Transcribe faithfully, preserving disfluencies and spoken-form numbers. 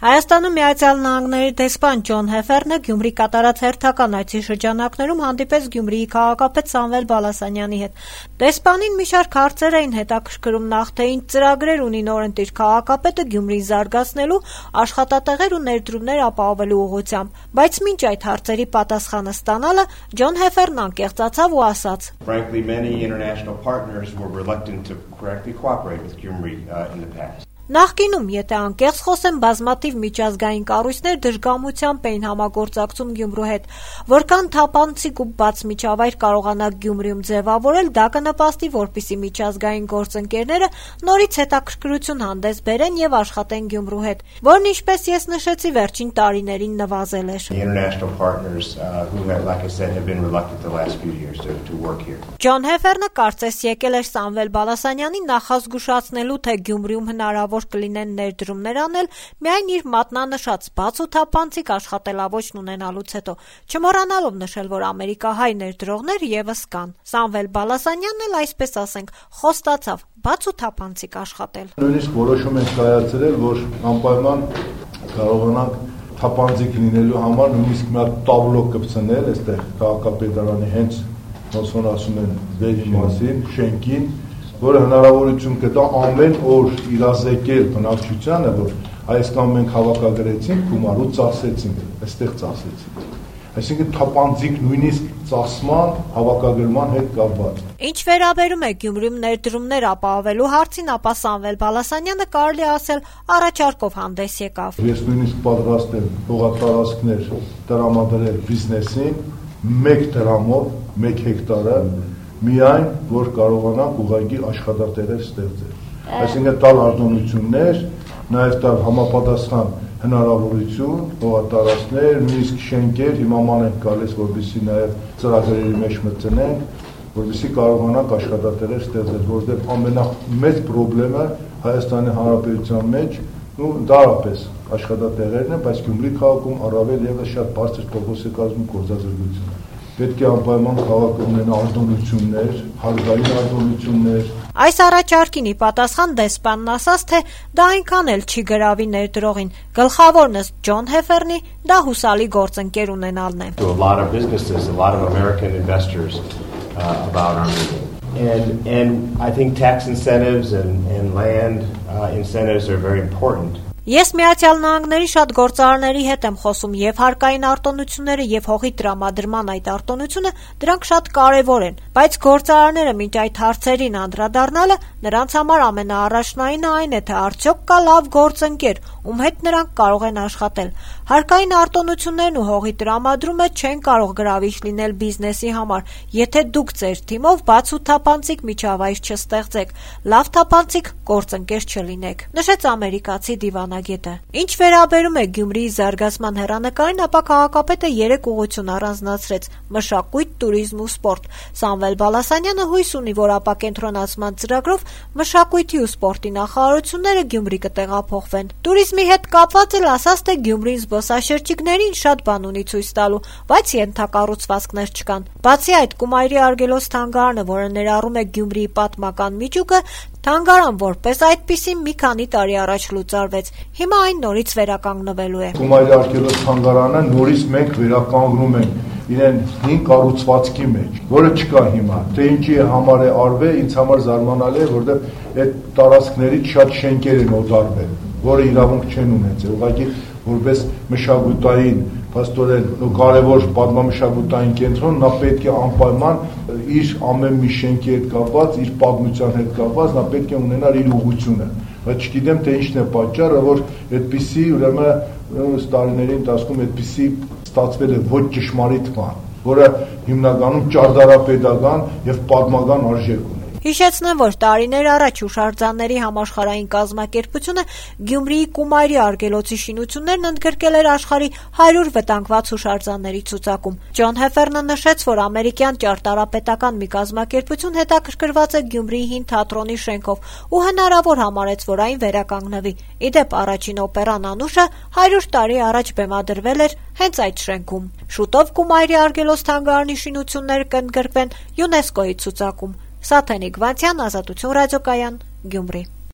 Հայաստանում Միացյալ Նահանգների դեսպան Ջոն Հեֆերնը Գյումրի կատարած հերթական այցի շրջանակներում հանդիպեց Գյումրիի քաղաքապետ Սամվել Բալասանյանի հետ։ Դեսպանին մի շարք հարցեր էին հետաքրքրում, նախ թե ինչ ծրագրեր ունի նորընտիր քաղաքապետը Գյումրիի զարգացնելու, աշխատատեղեր ու ներդրումներ ապահովելու ուղղությամբ։ Բայց մինչ այդ հարցերի պատասխանը ստանալը Ջոն Հեֆերն անկեղծացավ ու ասաց. Frankly, many international partners were reluctant to correctly cooperate with Gyumri uh, in the past. Նախկինում, եթե անկեղծ խոսեմ, բազմաթիվ միջազգային կառույցներ դժգամությամբ էին համագործակցում Գյումրու հետ, որքան թափանցիկ ու բաց միջավայր կարողանա Գյումրիում ձևավորել, դա կնպաստի, որպեսզի միջազգային գործընկերները նորից հետաքրքրություն հանդես բերեն եւ աշխատեն Գյումրու հետ, որն ինչպես ես նշեցի, վերջին տարիներին նվազել էր։ International partners uh, who have, like I said, have been reluctant the last few years to, to work here. Ջոն Հեֆերնը կարծես եկել էր Սամվել Բալասանյանին նախազգուշացնելու, թե Գյումրիում հնարավոր կլինեն ներդրումներ անել միայն իր մատնանշած բաց ու թափանցիկ աշխատելավոճն ունենալուց հետո, չմոռանալով նշել, որ ամերիկահայ ներդրողներ եւս կան։ Սամվել Բալասանյանն էլ, այսպես ասենք, խոստացավ բաց ու թափանցիկ աշխատել։ Նույնիսկ որոշում ենք կայացրել, որ անպայման կարողանանք թափանցիկ լինելու համար նույնիսկ մի հատ տաբլո կպցնել այստեղ քաղաքապետարանի հենց ոնց որ ասում են վերի մասին, շենքին, որը հնարավորություն կտա ամեն օր իրազեկել բնակչությանը, որ Հայաստանում մենք հավաքագրեցինք գումար ու ծախսեցինք, այստեղ ծախսեցինք։ Այսինքն թափանցիկ նույնիսկ ծախսման հավաքագրման հետ կապված։ Ինչ վերաբերում է Գյումրիում ներդրումներ ապահովելու հարցին, ապա Սամվել Բալասանյանը կարելի ասել առաջարկով հանդես եկավ։ Ես նույնիսկ պատրաստ եմ հողատարածքներ տրամադրել բիզնեսին մեկ դրամով, մեկ հեկտարը միայն, որ կարողանանք ուղղակի աշխատատեղեր ստեղծել։ Այսինքն տալ արտոնություններ, նաև տալ համապատասխան հնարավորություն, հողատարածքներ, նույնիսկ շենքեր, հիմա ման ենք գալիս, որպեսզի նաև ծրագրերի մեջ մտցնենք, որպեսզի կարողանանք աշխատատեղեր ստեղծել, որովհետև ամենամեծ խնդիրը Հայաստանի Հանրապետության մեջ ու դարապես աշխատատեղերն են, բայց Գյումրի քաղաքում առավել ևս շատ բարձր տոկոս է կազմում գործազրկությունը։ Պետք է անպայման քաղաքը ունենա արտոնություններ, հարկային արտոնություններ։ Այս առաջարկին ի պատասխան դեսպանն ասաց, թե դա այնքան էլ չի գրավի ներդրողին։ Գլխավորն ըստ Ջոն Հեֆերնի դա հուսալի գործընկեր ունենալն է։ A lot of businesses, a lot of American investors uh, about our meeting. And and I think tax incentives and and land uh, incentives are very important. Ես Միացյալ Նահանգների շատ գործարարների հետ եմ խոսում եւ հարկային արտոնությունները եւ հողի տրամադրման այդ արտոնությունը դրանք շատ կարեւոր են, բայց գործարարները մինչ այդ հարցերին անդրադառնալը նրանց համար ամենաառաջնայինը այն է, թե արդյոք կա լավ գործընկեր, ում հետ նրանք կարող են աշխատել։ Հարկային արտոնություններն ու հողի տրամադրումը չեն կարող գրավիչ լինել բիզնեսի համար, եթե դուք ձեր թիմով բաց ու թափանցիկ միջավայր չստեղծեք, լավ թափանցիկ գործընկեր չլինեք, նշեց ամերիկացի դիվանագետը։ Ինչ վերաբերում է Գյումրիի զարգացման հեռանկարին, ապա քաղաքապետը երեք ուղղություն առանձնացրեց՝ մշակույթ, տուրիզմ ու սպորտ։ Սամվել Բալասանյանը հույս ունի, որ ապակենտրոնացման ծրագրով մշակույթի ու սպորտի նախարարությունները Գյումրի կտեղափոխվեն։ Տուրիզմի հետ կապված էլ ասաց, թե Գյումրին զբոսաշրջիկներին շատ բան ունի ցույց տալու, բայց ենթակառուցվածքներ չկան։ Բացի այդ, Կումայրի արգելոց թանգարանը, որը ներառում է Գյումրիի պատմական միջուկը, թանգարան որպես այդպիսի մի քանի տարի առաջ լուծարվեց։ Հիմա այն նորից վերականգնվելու է։ Կումայրի արգելոց թանգարանը նորից մենք վերականգնում ենք իրեն հին կառուցվածքի մեջ, որը չկա հիմա։ Թե ինչի համար է արվել, ինձ համար զարմանալի է, որովհետև այդ տարածքներից շատ շենքեր են օդարվել, որը իրավունք չեն ունեցել։ Ուղղակի որպես մշակութային փաստորեն կարևոր պատմամշակութային կենտրոն, նա պետք է անպայման իր ամեն մի շենքի հետ կապված, իր պատմության հետ կապված, նա պետք է ունենար իր ուղղությունը։ Բայց չգիտեմ, թե ինչն է պատճառը, որ այդպիսի, ուրեմն տարիների ընթացքում այդպիսի ստացվել է ոչ ճշմարիտ բան, որը հիմնականում ճարտարապետական եւ պատմական արժեք ունի։ Հիշեցնեմ, որ տարիներ առաջ հուշարձանների համաշխարհային կազմակերպությունը Գյումրիի Կումայրի արգելոցի շինություններն ընդգրկել էր աշխարհի հարյուր վտանգված հուշարձանների ցուցակում։ Ջոն Հեֆերնը նշեց, որ ամերիկյան ճարտարապետական մի կազմակերպություն հետաքրքրված է Գյումրիի հին թատրոնի շենքով ու հնարավոր համարեց, որ այն վերականգնվի։ Ի դեպ, առաջին օպերան անուշը հարյուր տարի առաջ բեմադրվել էր հենց այդ շենքում։ Շուտով Կումայրի արգելոց թանգարանի շինությունները կընդգրկվեն ՅՈՒՆԵՍԿՕ-ի ցուցակում։ Սաթենիկ Վանցյան, Ազատություն ռադիոկայան, Գյումրի։